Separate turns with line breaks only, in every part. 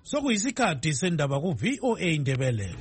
Sokuyisikhathi sendaba ku VOA Indebele.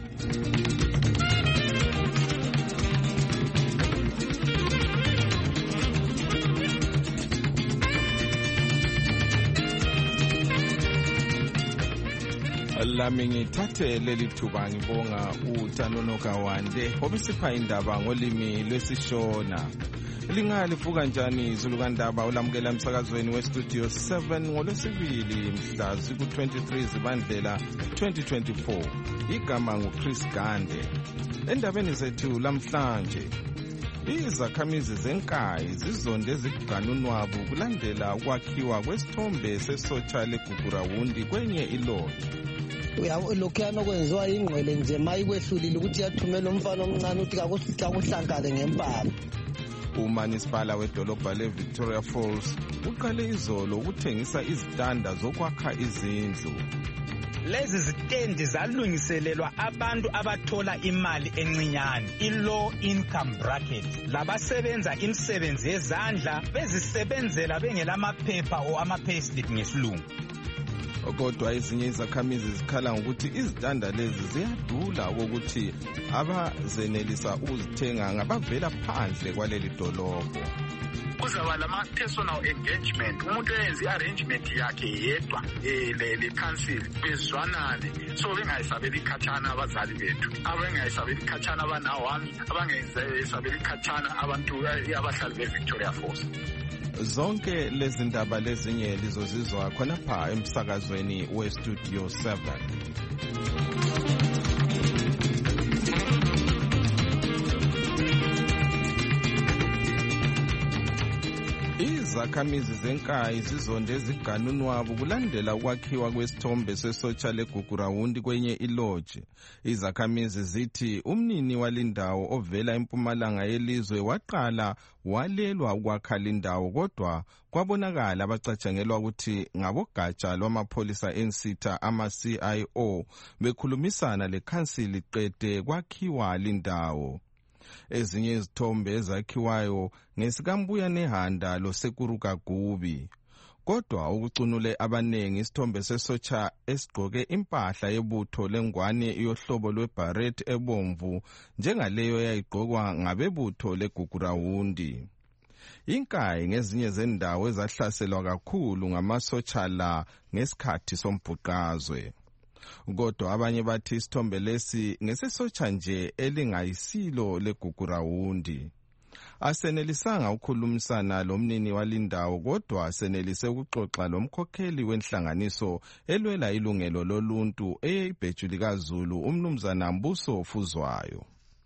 Lami ngithathe leli thuba ngibonga uTanono Kawande obisipha indaba ngolimi lwesiShona. Lingalifuka njani izulukandaba olamukela emsakazweni westudio 7 ngolwesibili mhla ziku-23 Zibandlela 2024. Igama nguChris Gande. Endabeni zethu lamhlanje, izakhamizi zenkayi zizonde eziganunwabu kulandela ukwakhiwa kwesithombe sesotsha leGugurawundi kwenye ilodge.
Lokhuyana okwenziwa ingqwele nje mayikwehlulile ukuthi yathumela umfana omncane ukuthi kakuhlankale ngempala.
Umanisipala wedolobha leVictoria Falls uqale izolo ukuthengisa izitanda zokwakha izindlu.
Lezi zitendi zalungiselelwa abantu abathola imali encinyane, i-low income bracket, labasebenza imisebenzi yezandla bezisebenzela bengelamaphepha o ama-payslip ngesilungu.
Kodwa ezinye izakhamizi zikhala ngokuthi izitanda lezi ziyadula ukuthi abazenelisa ukuzithenga ngabavela phandle kwaleli dolobho.
Kuzaba lama-personal engagement, umuntu eyenza i-arrangement yakhe yedwa le council bezwanane, so bengayisabeli ikhatshana abazali bethu, abengayisabeli ikhatshana abanawami, abangayisabeli ikhatshana abantu abahlali be-Victoria Falls.
Zonke lezi ndaba lezinye lizozizwa khonapha emsakazweni westudio 7. Izakhamizi zenkayi zizonde eziganunwabu kulandela ukwakhiwa kwesithombe sesotsha leGugurawundi kwenye ilodge. Izakhamizi zithi umnini walindawo ovela empumalanga yelizwe waqala walelwa ukwakha lindawo, kodwa kwabonakala abacatshangelwa ukuthi ngabogatsha lwamapholisa ensitha ama-CIO bekhulumisana lekhansili qede kwakhiwa lindawo. Ezinye izithombe ezakhiwayo ngesikambuya nehanda loSekuru Kagubi. Kodwa ukucunule abanengi isithombe sesotsha esigqoke impahla yebutho lengwane yohlobo lweBaret ebomvu njengaleyo yayigqokwa ngabebutho leGugurawundi. Inkayi ngezinye zendawo ezahlaselwa kakhulu ngamasotsha la ngesikhathi sombhuqazwe. Kodwa abanye bathi isithombe lesi ngesesotsha nje elingayisilo leGugurawundi. Asenelisanga ukukhulumisana lomnini walindawo, kodwa asenelise ukuxoxa lomkhokheli wenhlanganiso elwela ilungelo loluntu eyibhejuli kaZulu umnumzana Mbuso Fuzwayo.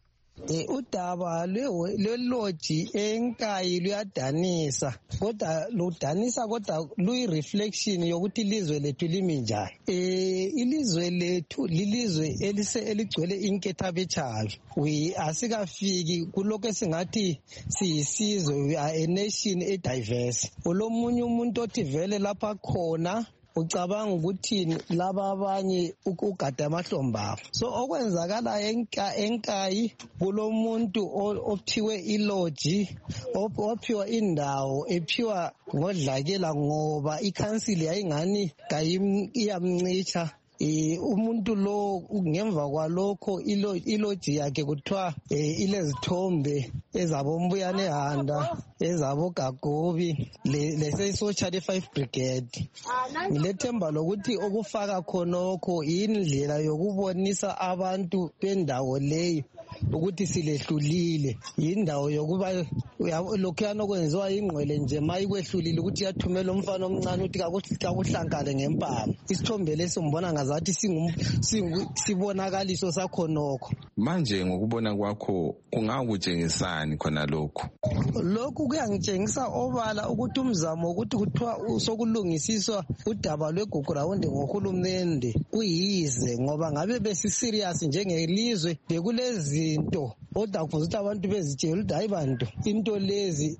Udaba lweloji enkayi luyadanisa, kodwa ludanisa kodwa luyi-reflection yokuthi ilizwe lethu limi njani. Ilizwe lethu lilizwe eligcwele inkethabetshabi. Asikafiki kulokho esingathi siyisizwe, we are a nation ediverse. Ulomunye umuntu othi vele lapha khona ucabanga ukuthi laba abanye ugada amahlombe abo. So okwenzakala enkayi kulomuntu ophiwe iloji, ophiwa indawo, ephiwa ngodlakela ngoba ikhansili yayingani iyamncitsha. Umuntu lo ngemva kwalokho iloji yakhe kuthiwa ilezithombe ezabombuyane handa, ezaboGagobi lesesotsha le-5 Brigade. Ngilethemba lokuthi okufaka khonokho indlela yokubonisa abantu bendawo leyo ukuthi silehlulile, yindawo yokuba lokhuyana okwenziwa ingqwele nje mayikwehlulile ukuthi yathumela umfana omncane ukuthi kakuhlankale ngempala. Isithombe lesi umbona ngazathi sibonakaliso sakhonokho.
Manje ngokubona kwakho kungakutshengisani khona lokhu?
Lokhu kuyangitshengisa obala ukuthi umzamo ukuthi kuthiwa sokulungisiswa udaba lweGugurawundi ngohulumende kuyize, ngoba ngabe besiserious njengelizwe bekulezinto kodwa kufuze ukuthi abantu bezitshela ukuthi hayi bantu into lezi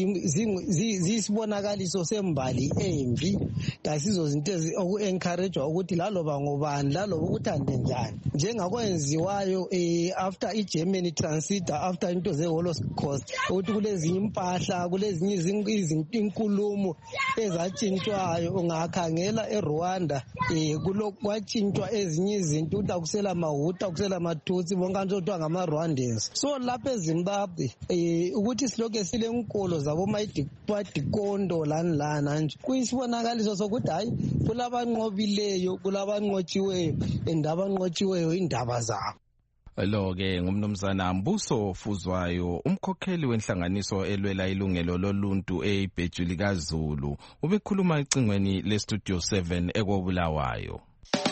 ziyisibonakaliso sembali embi, kasizo zinto oku-encouragewa ukuthi laloba ngobani laloba ukuthande njani njengakwenziwayo after i-German transiter, after into ze-Holocaust, ukuthi kulezinye impahla, kulezinye inkulumo ezatshintshwayo. Ungakhangela eRwanda kwatshintshwa ezinye izinto ukuthi akusela mahuta akusela mathutsi bonke abantu okuthiwa ngama-Rwandans. So lapha eZimbabwe ukuthi silokhu silenkolo zabomadikondo lani nje kuyisibonakaliso sokuthi hayi kulabanqobileyo kulabanqotshiweyo and abanqotshiweyo indaba zabo.
Lo-ke ngumnumzana Mbuso Fuzwayo, umkhokheli wenhlanganiso elwela ilungelo loluntu eBhejuli kaZulu, ubekhuluma ecingweni leStudio 7 ekobulawayo.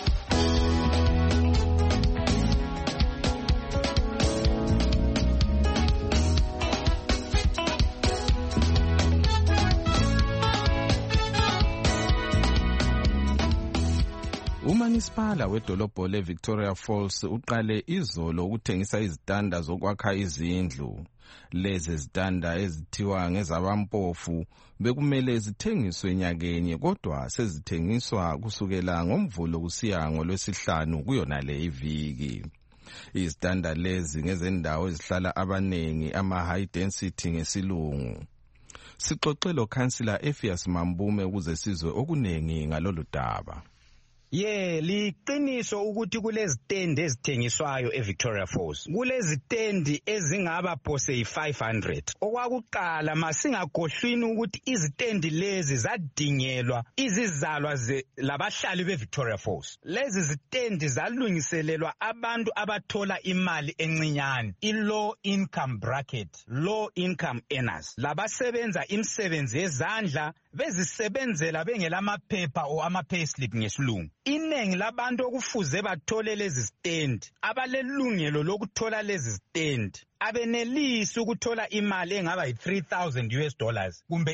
Umanisipala wedolobho leVictoria Falls uqale izolo ukuthengisa izitanda zokwakha izindlu. Lezi zitanda ezithiwa ngezabampofu bekumele zithengiswe nyakenye kodwa sezithengiswa kusukela ngoMvulo kusiya ngoLwesihlanu kuyona le iviki. Izitanda lezi ngezendawo ezihlala abanengi ama-high density ngesilungu. Sixoxelo Councillor Ephias Mambume ukuze sizwe okunengi ngalolu daba.
Liqiniso ukuthi kulezitendi ezithengiswayo eVictoria Falls. Kulezitendi ezingaba phose yi-500. Okwakuqala masingagohlwini ukuthi izitendi lezi zadingelwa izizalwa labahlali beVictoria Falls. Lezi zitendi zalungiselelwa abantu abathola imali encinyane, i-low income bracket, low income earners. Labasebenza imisebenzi yezandla bezisebenzela bengelamaphepha o ama-payslip ngesilungu. Inengi labantu okufuze bathole lezi stendi abalelungelo lokuthola lezi stendi abenelisi ukuthola imali engaba yi$3,000 kumbe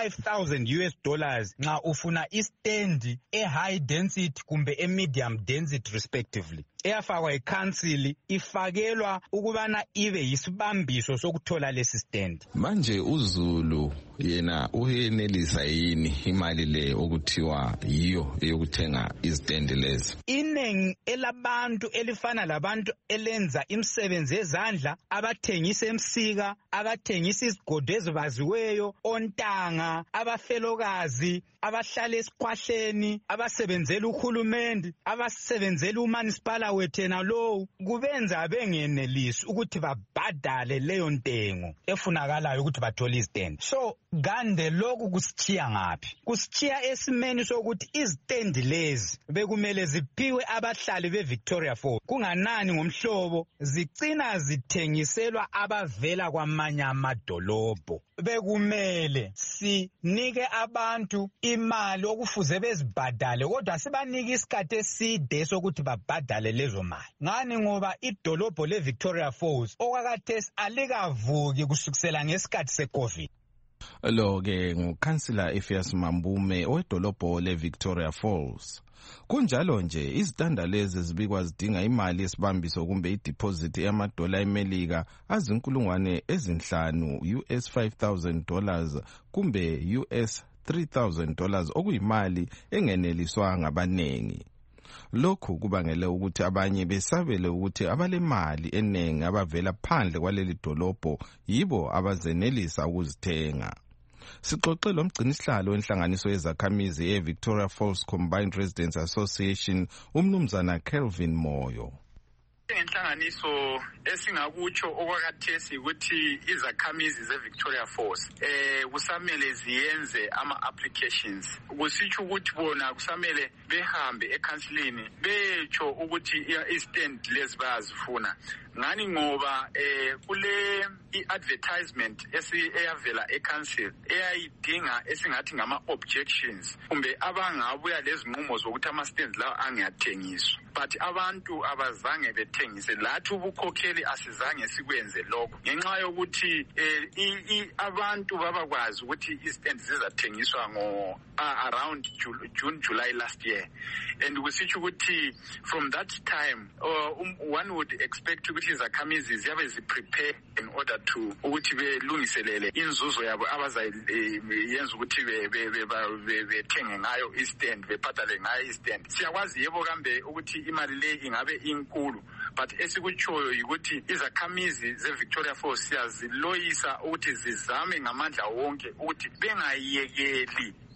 i$5,000 nxa ufuna istendi e-high density kumbe e-medium density respectively. Eyafakwa iCouncil ifakelwa ukubana ibe yisibambiso sokuthola lesi stendi.
Manje uZulu yena uyenelisa yini imali le okuthiwa yiyo eyokuthenga istendi lezi?
Inengi elabantu elifana labantu elenza imisebenzi yezandla abathengisa emsika, abathengisa izigodo ezibaziweyo, ontanga, abafelokazi, abahlala esikhwahleni, abasebenzela uhulumende, abasebenzela umanisipala wethena lo, kubenza bengenelisi ukuthi babhadale leyo ntengo efunakalayo ukuthi bathole izitendi. So gande lokhu kusithiya ngaphi? Kusithiya esimeni sokuthi izitendi lezi bekumele ziphiwe abahlali beVictoria Falls. Kunganani ngomhlobo zigcina zithengiselwa abavela kwamanye amadolobho. Bekumele sinike abantu imali okufuze bezibhadale kodwa sibanike isikhathi eside sokuthi babhadale lezo mali. Ngani ngoba idolobho leVictoria Falls okwakhathesi alikavuki kusukisela ngesikhathi seCovid.
Lo-ke nguCouncillor Ephias Mambume owedolobho leVictoria Falls. Kunjalo nje izitanda lezi zibikwa zidinga imali yesibambiso kumbe ideposit yamadola eMelika $5,000 $5,000 kumbe $3,000 okuyimali engeneliswa ngabanengi. Lokhu kubangele ukuthi abanye besabele ukuthi abalemali enengi abavela phandle kwaleli dolobho yibo abazenelisa ukuzithenga. Sixoxe lomgcinisihlalo wenhlanganiso yezakhamizi eVictoria Falls Combined Residents Association umnumzana Kelvin Moyo.
Inhlanganiso esingakutsho okwakhathesi ukuthi izakhamizi zeVictoria Falls kusamele ziyenze ama-applications. Kusitsho ukuthi bona kusamele behambe eCouncilini betsho ukuthi istendi lezi bayazifuna. Ngani ngoba kule i-advertisement eyavela eCouncil eyayidinga esingathi ngama-objections kumbe abangabuya lezi nqumo zokuthi ama-stands lawa angiyathengiswa. But abantu abazange bethengise, lathi ubukhokheli asizange sikwenze lokho ngenxa yokuthi abantu babakwazi ukuthi istendi zizathengiswa around June, July last year. And kusitsho ukuthi from that time one would expect ukuthi izakhamizi ziyabe ziprepare in order to ukuthi belungiselele inzuzo yabo abazayenza ukuthi bethenge ngayo istand, bebhadale ngayo istand. Siyakwazi yebo kambe ukuthi imali le ingabe inkulu, but esikutshoyo ukuthi izakhamizi zeVictoria Falls siyaziloyisa ukuthi zizame ngamandla wonke ukuthi bengayekeli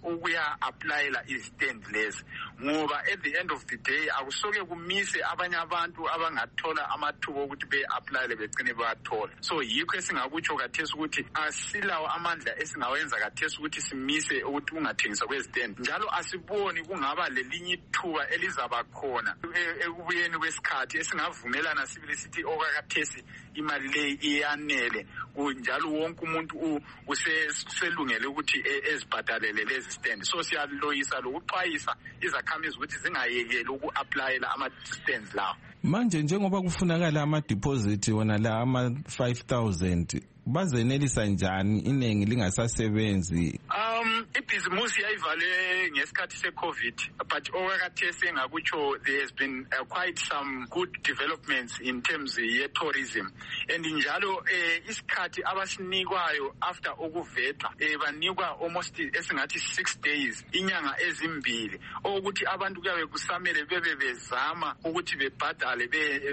ukuya applyela istand lezi, ngoba at the end of the day akusoke kumise abanye abantu abangathola amathuba ukuthi be-applyele begcine bathola. So yikho esingakutsho kathesi ukuthi asilawo amandla esingawenza kathesi ukuthi simise ukuthi kungathengiswa kwestand, njalo asiboni kungaba lelinye ithuba elizaba khona ekubuyeni kwesikhathi esingavumelana sibili sithi okakathesi imali le iyanele, njalo wonke umuntu uselungele ukuthi ezibhadalele lezi stand. So siyaloyisa lokuxwayisa izakhamizi ukuthi zingayekeli uku-applyela ama-stands lawo.
Manje njengoba kufunakala ama-deposit wona la ama-5,000 bazenelisa njani iningi lingasasebenzi?
Ibhizimusi yayivale ngesikhathi se-COVID, but okakathesi engakutsho there has been quite some good developments in terms ye-tourism, and njalo isikhathi abasinikwayo after ukuvetwa banikwa almost esingathi 6 days, inyanga ezimbili, ukuthi abantu kuyabe kusamele bebe bezama ukuthi bebhadale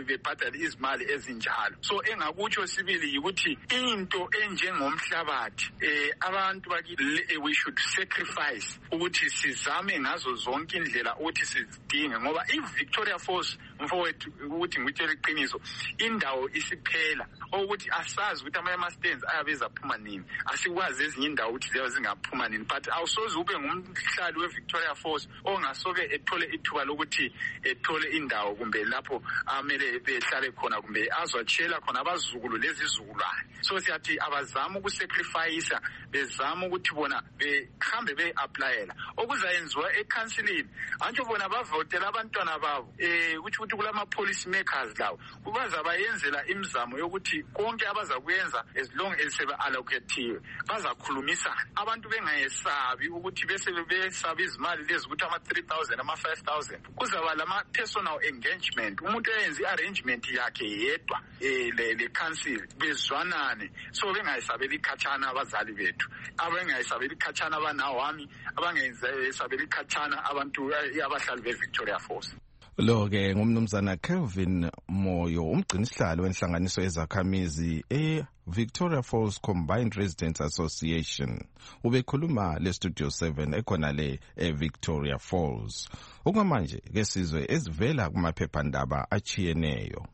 izimali ezinjalo. So engakutsho sibili ukuthi into enjengomhlabathi abantu we should sacrifice ukuthi sizame ngazo zonke indlela ukuthi sizidinge, ngoba i-Victoria Falls mfowethu ukuthi ngitshela iqiniso indawo isiphela, ukuthi asazi ukuthi ama-stands ayabeza phuma nini, asikwazi ezinye indawo ukuthi ziyabe zingaphuma nini, but awusoze ube ngumhlali we-Victoria Falls ongasoke ethole ithuba lokuthi ethole indawo kumbe lapho amele behlale khona kumbe azwatshela khona abazukulu lezizukulwane. So siyathi abazama ukusacrifice, bezama ukuthi bona behambe be-applyela okuzayenziwa ekhansilini, antsho bona bavotela abantwana babo ukuthi kulama-policy makers lawo bazabayenzela imizamo yokuthi konke abazakuyenza as long as sebe-allocatiwe bazakhulumisana, abantu bengayesabi ukuthi besaba izimali lezi ukuthi ama-3,000 ama-5,000. Kuzaba lama-personal engagement, umuntu eyenza i-arrangement yakhe yedwa le council, bezwanane, so bengayisabeli ikhatshana abazali bethu, abangayisabeli ikhatshana abanawami, abangayisabeli ikhatshana abantu abahlali be-Victoria Falls.
Lo-ke ngumnumzana Kelvin Moyo, umgcinisihlalo wenhlanganiso yezakhamizi Victoria Falls Combined Residents Association. Ubekhuluma le-Studio 7 ekhona le Victoria Falls. Okwamanje ke sizwe ezivela kumaphephandaba achiyeneyo.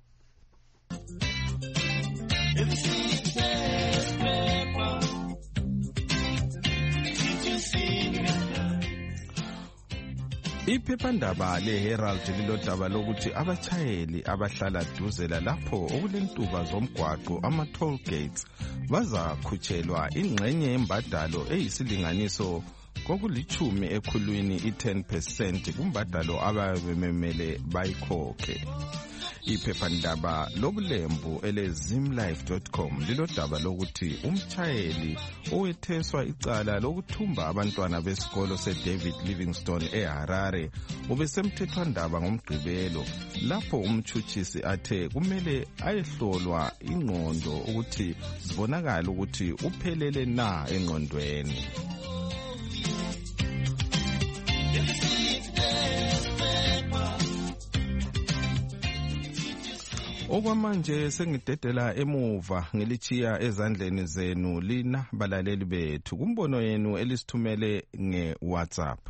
Iphephandaba le-Herald lilodaba lokuthi abatshayeli abahlala duze lapho okulentuba zomgwaqo ama-toll gates bazakhutshelwa ingxenye yembadalo eyisilinganiso kokulithumi ekhulwini i-10% kumbadalo ababemele bayikhokhe. Iphephandaba lobulembu ele-zimlife.com lilodaba lokuthi umtshayeli owetheswa icala lokuthumba abantwana besikolo se-David Livingstone eHarare ubesemthethwandaba ngomgqibelo, lapho umtshutshisi athe kumele ayehlolwa ingqondo ukuthi zibonakala ukuthi uphelele na engqondweni. Okwamanje sengidedela emuva ngelichiya ezandleni zenu lina balaleli bethu kumbono yenu elisithumele nge-WhatsApp.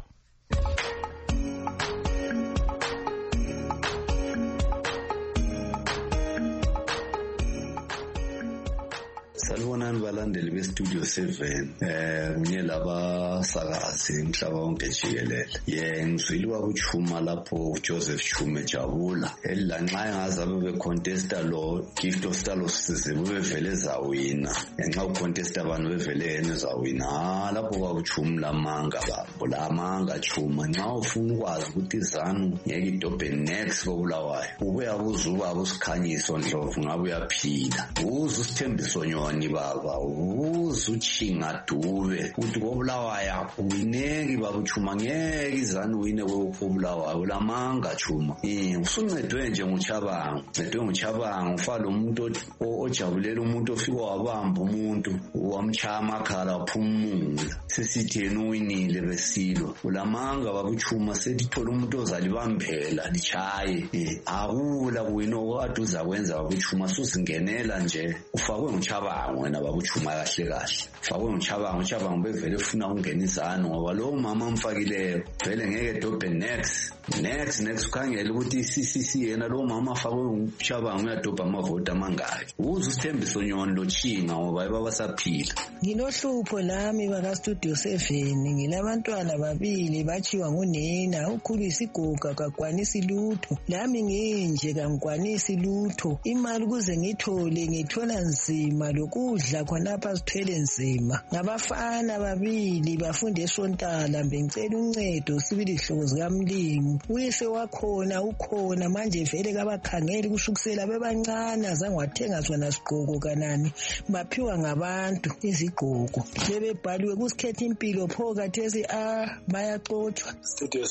Salibonani balandeli be-Studio 7 kunye labasakazi umhlaba wonke jikelele. Ngizwile kwakuchuma lapho uJoseph Chume Jabula elanxa engazabe becontesta lo gift of star losize bevele zawina, nxa ucontesta abantu bevele yena zawina. Lapho kwakuchuma lamanga babo, lamanga chuma. Nxa ufuna ukwazi ukuthi izanu ngeke idobhe next kobulawayo, ubuya kuzuba abusikhanyiso ndlovu ngabe uyaphila, uze usithembiso nyoni baba, uze uchinga dube ukuthi kobulawayo uyineki baba uchuma, ngeke izanu wine kobulawayo lamanga chuma. Usuncedwe nje nguChabango, ncedwe nguChabango, ufala umuntu ojabulela umuntu ofika wabamba umuntu wamchaya amakhala waphumula, sesithi yena uwinile besilo. Ulamanga baba uchuma setithola umuntu ozalibambela lichaye, akula kuwina okade uzakwenza baba uchuma, suzingenela nje ufakwe nguChabango wena baba uchuma kahle kahle fakwe uChabango bevele ufuna ukungena izanu ngoba lo mama amfakileyo vele ngeke edobhe next ukhangela ukuthi iCCC yena lo mama fakwe uChabango uyadobha amavoti amangaki uze uSithembiso Nyoni lo Chinga ngoba babasaphila.
Nginohlupho nami baka Studio 7 ngilabantwana babili bachiwa ngunina ukhulisa iguga kagwanisi lutho nami nginje kangigwanisi lutho imali kuze ngithola nzima lokudla khonapha sithwele nzima ngabafana babili bafunda eSontala bengicela uncedo sibili hlobo zikaMlimi uyise wakhona ukhona manje vele kabakhangeli kushukusela bebancane azange wathenga sona sigqoko kanani baphiwa ngabantu izigqoko bebebhaliwe kusikhetha impilo pho kathesi bayaxothwa.
Studio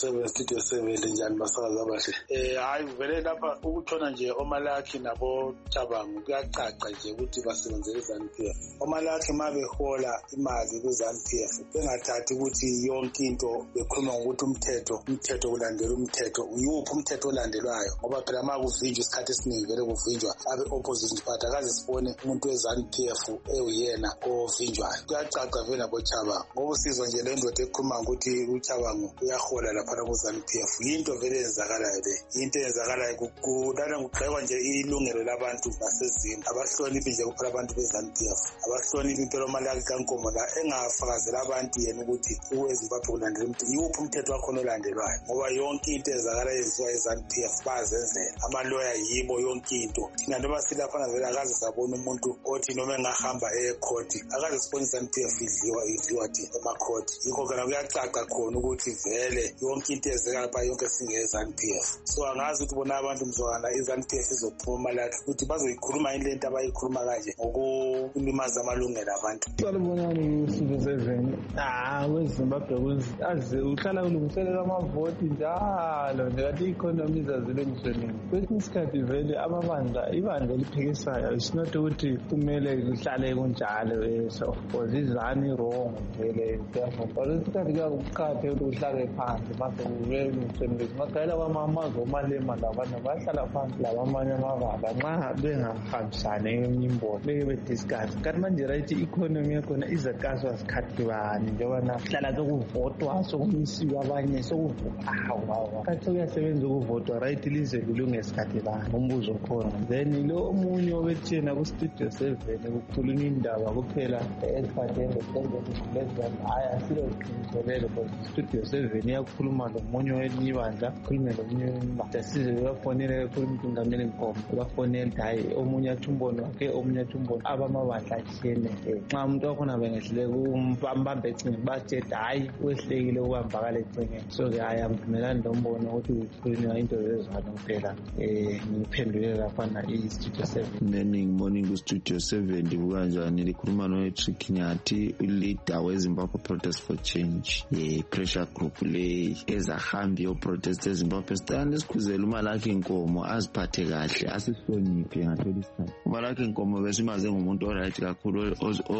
7 njani basakaza abahle hayi vele lapha ukutshona nje omalakhi nabo Chabango kuyacaca nje ukuthi basebenzele iZANU-PF omalakhi mabehola imali kuZANU-PF bengathathi ukuthi yonke into bekhuluma ngokuthi umthetho kulandela umthetho uyuphi umthetho olandelwayo ngoba phela makuvinjwa isikhathi esiningi vele kuvinjwa abe opposition party akaze sibone umuntu weZANU-PF eyena ovinjwayo kuyacaca vele nabo Chabango ngoba usizwa nje le ndoda ekhuluma ukuthi uChabango uyahola lapha kuZANU-PF into vele yenzakalayo le into yenzakalayo kudala ngugxekwa nje ilungelo labantu basezini abahloniphi nje kuphela abantu beZANU-PF abahloniphi impela omalaki kaNkomo la engafakazela abantu yena ukuthi uweZimbabwe kulandela umthetho yuphi umthetho wakhona olandelwayo ngoba yonke into ezakala yenziwa eZANU-PF bazenzela amaloya yibo yonke into thina noma silaphana vele akaze sabona umuntu othi noma engahamba ecourt akaze sibone iZANU-PF idliwa emacourt yikho kana kuyacaca khona ukuthi vele yonke into ezekala lapha yonke singeZANU-PF so angazi ukuthi bona abantu mzwana iZANU-PF izophuma lakhe ukuthi bazoyikhuluma into abayikhuluma kanje ngokulimaza amalungelo abantu.
Salubonani uSizo 7 weZimbabwe aze uhlala kulungiselela amavoti njalo ngathi economy izazile emhlabeni kwesinye isikhathi vele ibandla eliphikisayo it's not ukuthi kumele lihlale kunjalo so because izani wrong vele kodwa isikhathi kuqhathe ukuthi uhlale phansi mase uvele umsebenzi magayela kwamazwe omalema labantu bahlala phansi labamanye amabala nxa bengahambisane imbono bediscuss kanti manje right economy yakhona izakazwa sikhathi bani njengoba nahlala sokuvotwa sokumisiwa abanye sokuvuka kanti uyasebenza ukuvotwa right lize lilunge isikhathi bani umbuzo khona then lo omunye obethena ku Studio 7 ukukhuluma indaba kuphela esiphathele lezizwe haya silo iqiniselelo because Studio 7 iyakhuluma lomunye welibandla khulume lomunye ibandla size bafonele khuluma uNgameli Nkomo bafonele hayi omunye athumbono ke omunye athumbono abamabandla athene nxa umuntu wakhona bengehlele kumbamba ecinga bathethe hayi wehlekile ukubambakala ecinga so ke ayamvumelani lombono ukuthi ukhulunywa into ezizwana kuphela ngiphendule lapha na iStudio 7
morning ku Studio 7 ndibuka njani likhuluma noTrick Nyathi leader weZimbabwe Protest for Change pressure group le ezahambi yo protest eZimbabwe stand esikhuzela umalakhi Nkomo aziphathe kahle asihloniphe ngatholisana umalakhi Nkomo besimaze ngumuntu oright kakhulu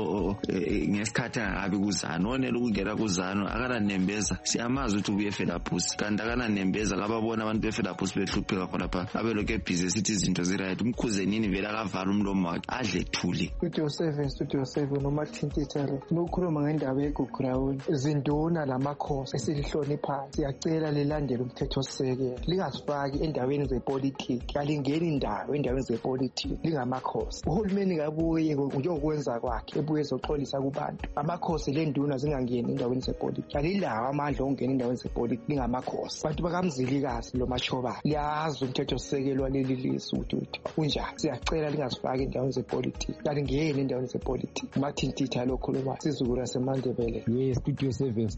ngesikhathi angabi kuzano onele ukungena kuzano akana nembeza siyamazi ukuthi ubuye Felaphusi kanti akana nembeza kababona abantu beFelaphusi behlupheka khona lapha abeloke busy sithi izinto ziright umkhuze nini vela kavala umlomo wakhe adle thuli.
Studio 7 noma thintithele nokukhuluma ngendaba yeGugurawuni izinduna lamakhosi esilihlonipha siyacela lilandele umthetho sisekelo lingasifaki endaweni zepolitiki alingeni indawo endaweni zepolitiki lingamakhosi uhulumeni kabuye ukuyokwenza kwakhe ebuye ezoxolisa kubantu amakhosi lenduna zingangeni endaweni zepolitiki alilawo amandla okungena endaweni zepolitiki lingamakhosi abantu bakamzilikazi lo machoba liyazi umthetho sisekelo waleli lizwe ukuthi unjani siyacela lingasifaki endaweni zepolitiki alingeni endaweni zepolitiki mathintitha lokhuluma sizukulu seMandebele
Studio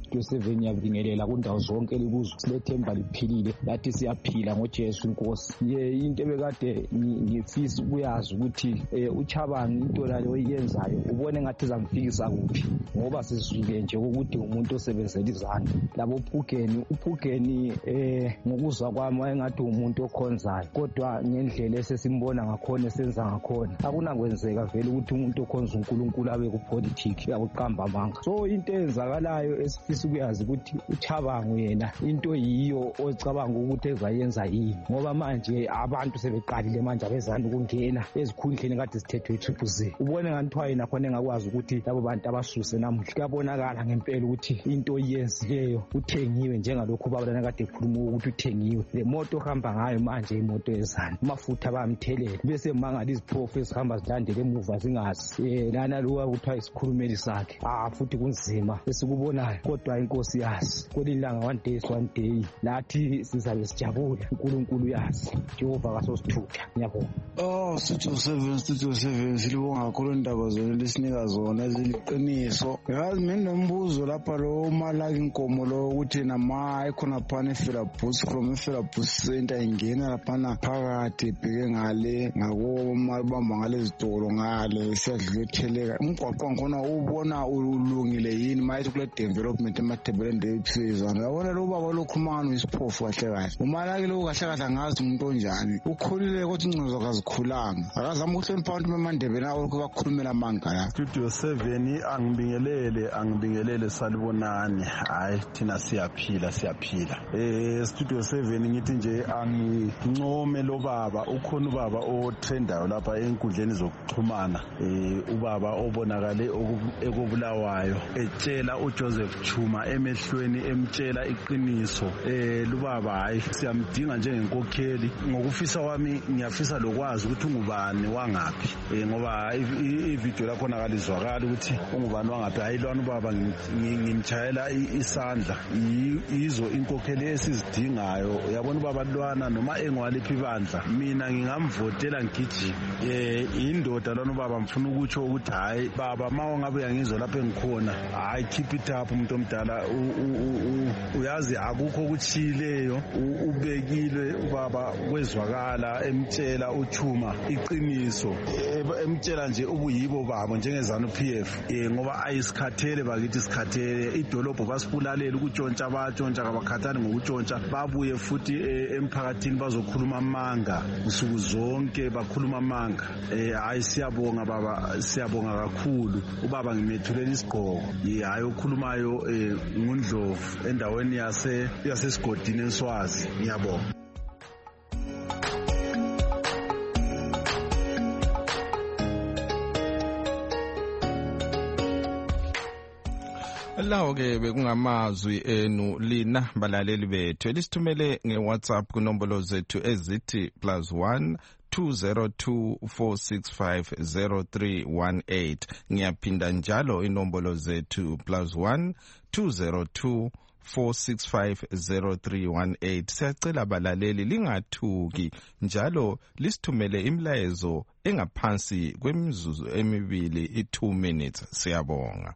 7 yabingelela kundawo zonke likuzwe silethemba liphilile lathi siyaphila ngoJesu Nkosi into ebekade ngifisa ukuyazi ukuthi uChabango into layo oyenzayo ubone ngathi zamfikisa kuphi ngoba sizwile nje ukuthi umuntu osebenzela izandla labo uphugeni ngokuzwa kwami engathi umuntu okhonzayo kodwa ngendlela esesimbona ngakhona esenza ngakhona akunakwenzeka vele ukuthi umuntu okhonza uNkulunkulu abe kupolitiki yakuqamba amanga so into ezakalayo esifisa ukuyazi ukuthi uChabango yena into yiyo ocabanga ukuthi ezayenza yini ngoba manje abantu sebeqalile manje abezana ukungena ezikhundleni kade sithethwe iTriple Z ubone ngathiwa yena khona singakwazi ukuthi labo bantu abasuse namuhla kuyabonakala ngempela ukuthi into iyenzileyo uthengiwe njengalokhu ubaba kade ekhuluma ukuthi uthengiwe. Le moto ohamba ngayo manje imoto yezana amafutha bayamthelela bese mangala iziphofu ezihamba zilandele emuva zingazi lana lowa kuthiwa isikhulumeli sakhe futhi kunzima esikubonayo kodwa inkosi yazi kwelilanga one day lathi sizabe sijabule uNkulunkulu yazi Jehova kasosithutha. Ngiyabonga.
Studio 7 silibonga kakhulu indaba zona lesinika zona eziliqiniso. Yazi mina nombuzo lapha lo Malaki Nkomo lo ukuthi nama ikhona phana eFelabus from eFelabus center ingena lapha phakathi ibheke ngale ngakobamba ngale zitolo ngale siyadlulotheleka umgwaqo ngkhona ubona ulungile yini mayithi kule development emathebeleni ephisana. Yabona lo baba lokhumana isiphofu kahle kahle uMalaki lo kahle kahle angazi umuntu onjani ukhulile kodwa ingcozo kazikhulanga akazama ukuhlonipha abantu bemandebeni awo ukukhulumela amanga la.
Studio 7 angibingelele salibonani hayi thina siyaphila. Studio 7 ngithi nje angincome lo baba ukhona ubaba otrendayo lapha enkundleni zokuxhumana ubaba obonakale ekobulawayo etshela uJoseph Chuma emehlweni emtshela iqiniso lubaba hayi siyamdinga njengenkokheli. Ngokufisa wami ngiyafisa lokwazi ukuthi ungubani wangaphi ngoba ivideo lakho nakalizwakala ukuthi ungubani wangaphi hayi lwana ubaba ngimchayela isandla yizo inkokheli esizidingayo. Yabona ubaba lwana noma engwaliphi ibandla mina ngingamvotela ngithi indoda lwana ubaba mfuna ukutsho ukuthi hayi baba mawo ngabe uyangizwa lapha engikhona hayi keep it up umuntu omdala uyazi akukho kuchileyo ubekile ubaba kwezwakala emtshela uChuma iqiniso emtshela nje ubuyibo babo njengezanu PF ngoba ayisikhathele bakithi isikhathele idolobho basipulalela ukutshontsha abatshontsha kabakhathani ngokutshontsha babuye futhi emphakathini bazokhuluma amanga usuku zonke bakhuluma amanga. Hayi siyabonga baba siyabonga kakhulu ubaba ngimethulela isigqoko hayi okhulumayo ngundlovu endaweni yasesigodini eSwazi. Ngiyabonga.
Lawo ke bekungamazwi enu lina balaleli bethu elisithumele ngeWhatsApp kunombolo zethu ezithi +1 20246500318. Ngiyaphinda njalo inombolo zethu +1 20246500318. Siyacela balaleli lingathuki njalo lisithumele imlayezo engaphansi kwemizuzu emibili 2 minutes. Siyabonga.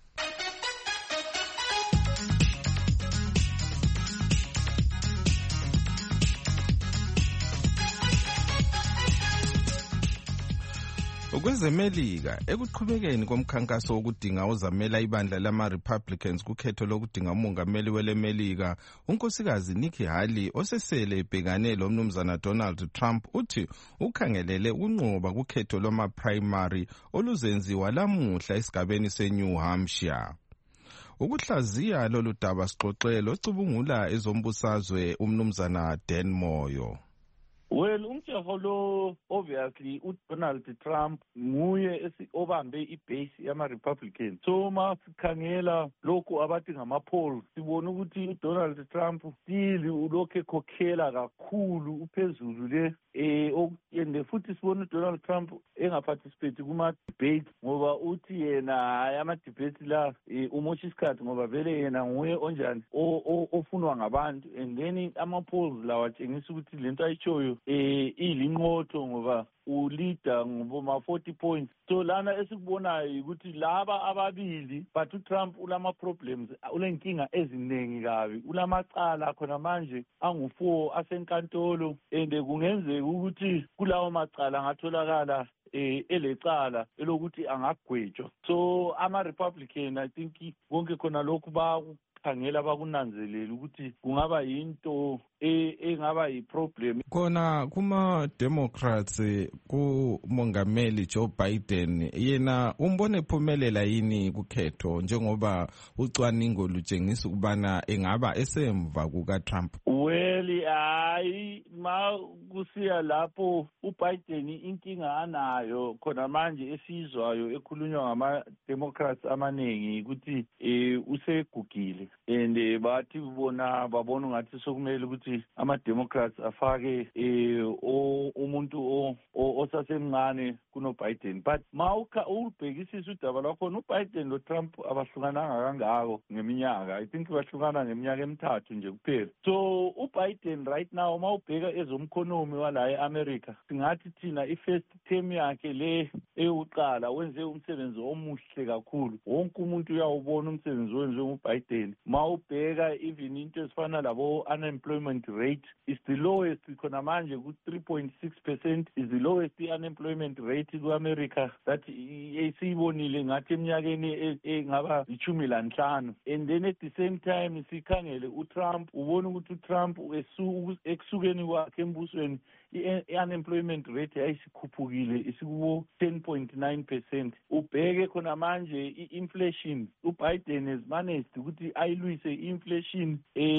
Ukwezemelika ekuqhubekeni komkhankaso wokudinga ozamela ibandla lama-Republicans kukhetho lokudinga umongameli welemelika, unkosikazi Nikki Haley osesele ebhekane lomnumzana Donald Trump uthi ukhangelele ukunqoba kukhetho lwama-primary oluzenziwa lamuhla esigabeni seNew Hampshire. Ukuhlaziya lolu daba sixoxelo ocubungula ezombusazwe umnumzana Dan Moyo.
Well, umthetho lo obviously uDonald Trump nguye obambe ibase yama-Republican. So masikhangela lokhu abathi ngama-polls sibona ukuthi uDonald Trump still ulokhu ekhokhela kakhulu uphezulu le and futhi sibona uDonald Trump engaparticipate kuma-debates ngoba uthi yena ama-debates la umosha isikhathi ngoba vele yena nguye onjani ofunwa ngabantu and then ama-polls lawa atshengisa ukuthi lento ayitshoyo ilinqotho ngoba ulida ngoma 40 points. So lana esikubonayo ukuthi laba ababili but uTrump ulama problems ulenkinga eziningi kabi ulamacala khona manje angu4 asenkantolo and kungenzeka ukuthi kulawo macala angatholakala elecala elokuthi angagwetshwa. So ama-Republican I think konke khona lokhu bakhangela bakunanzelela ukuthi kungaba yinto engaba yiproblem.
Khona kuma-Democrats kumongameli Joe Biden yena umbone ephumelela yini kukhetho njengoba ucwaningo lutshengisa ukubana engaba esemva kuka-Trump?
Well, Well, ma kusiya lapho uBiden inkinga anayo khona manje esizwayo ekhulunywa ngama-Democrats amaningi ukuthi usegugile and bathi babona ngathi sokumele ukuthi ama-Democrats afake umuntu osasemncane kunoBiden. But ma ubhekisisa udaba lwakhona uBiden noTrump abahlukananga kangako ngeminyaka. I think bahlukana ngeminyaka emithathu nje kuphela. So uBiden right now mawubheka ezomkhonomi wala eAmerica singathi thina i-first term yakhe le eyokuqala wenze umsebenzi omuhle kakhulu. Wonke umuntu uyawubona umsebenzi wenziwe nguBiden. Mawubheka even into esifana labo unemployment rate is the lowest khona manje ku 3.6% is the lowest unemployment rate kuAmerica that esiyibonile ngathi eminyakeni engaba 15. And then at the same time sikhangele uTrump ubona ukuthi uTrump ekusukeni kwakhe embusweni i-unemployment rate yayisikhuphukile isikubo 10.9%. Ubheke khona manje i-inflation uBiden has managed ukuthi ayilwise i-inflation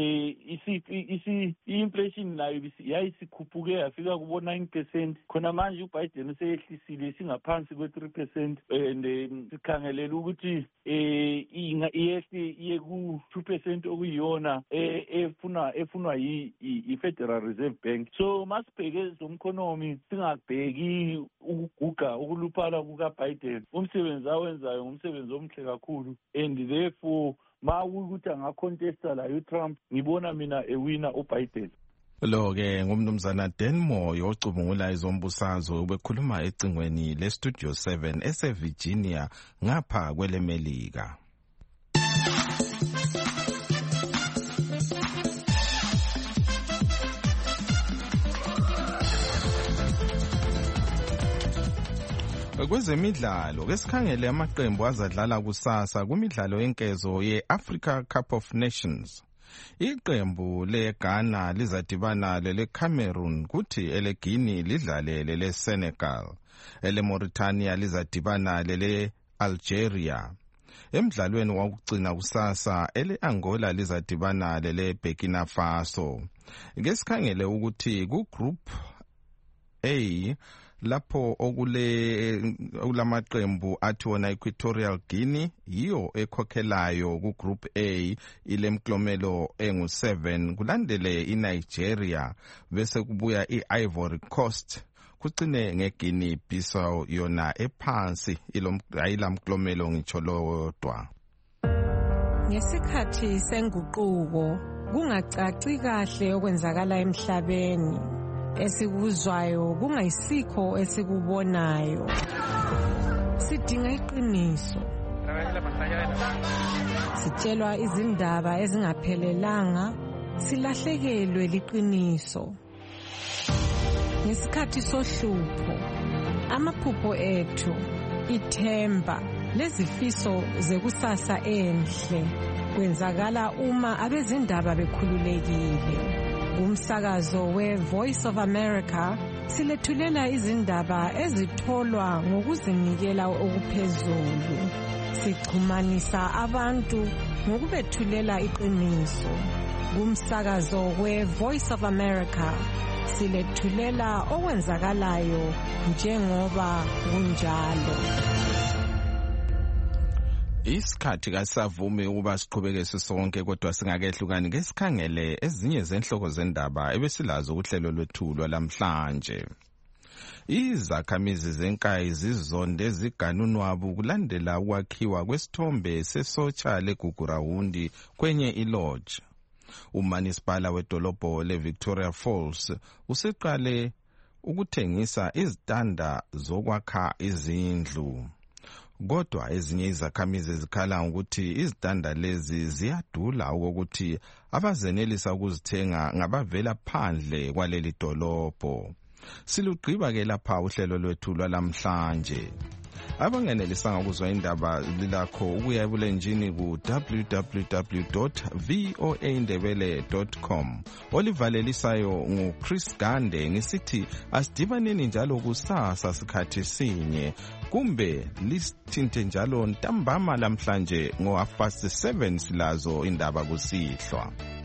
i-inflation nayo yayisikhuphukile yafika kubo 9%. Khona manje uBiden useyehlisile singaphansi kwe 3% and sikhangelela ukuthi iyehle iye ku 2% okuyiyona efunwa i-Federal Reserve Bank. So masibheke zomkhonomi singabheki ukuguga ukuluphala kukaBiden. Umsebenzi awenzayo ngumsebenzi omhle kakhulu and therefore ma ukuthi angacontesta la uTrump ngibona mina ewina uBiden.
Lo-ke ngumnumzana Denmore ocubungula izombusazwe ubekhuluma ecingweni leStudio 7 eseVirginia ngapha kwelemelika. Kwezemidlalo kesikhangele amaqembu azadlala kusasa kumidlalo yenkezo ye-Africa Cup of Nations. Iqembu leGhana lizadibana leleCameroon kuthi eleGuinea lidlale leleSenegal. EleMauritania lizadibana leleAlgeria. Emidlalweni wokugcina kusasa ele-Angola lizadibana leleBurkina Faso. Ngesikhangele ukuthi ku-Group A lapho okulamaqembu athi wona Equatorial Guinea yiyo ekhokhelayo ku Group A ilemklomelo engu7 kulandele iNigeria bese kubuya iIvory Coast kucine ngeGuinea Bissau yona ephansi ayilamklomelo ngitsho lodwa.
Ngesikhathi senguquko kungacaci kahle okwenzakala emhlabeni esikuzwayo kungayisikho esikubonayo. Sidinga iqiniso. Sitshelwa izindaba ezingaphelelanga silahlekelwe liqiniso. Ngesikhathi sohlupho amaphupho ethu ithemba lezifiso zekusasa enhle kwenzakala uma abezindaba bekhululekile. Umsakazo we-Voice of America silethulela izindaba ezitholwa ngokuzinikela okuphezulu. Sixhumanisa abantu ngokubethulela iqiniso. Umsakazo we-Voice of America silethulela okwenzakalayo njengoba kunjalo.
Isikhathi kasavumi ukuba siqhubeke sisonke kodwa singakehlukani ngesikhangele ezinye zenhloko zendaba ebesilazo kuhlelo lwethu lwalamhlanje. Izakhamizi zenkayi zizonde ziganunwabu kulandela ukwakhiwa kwesithombe sesotsha leGugurawundi kwenye ilodge. Umanisipala wedolobho leVictoria Falls useqale ukuthengisa izitanda zokwakha izindlu. Kodwa ezinye izakhamizi zikhala ukuthi izitanda lezi ziyadula ukuthi abazenelisa ukuzithenga ngabavela phandle kwaleli dolobho. Silugqiba ke lapha uhlelo lwethu lwalamhlanje. Abangenelisanga ukuzwa indaba lilakho ukuya ebulenjini ku www.voaindebele.com. Olivalelisayo nguChris Gande ngisithi asidibaneni njalo kusasa sikhathi sinye kumbe lisithinte njalo ntambama lamhlanje ngo 7:30 silazo indaba kusihlwa.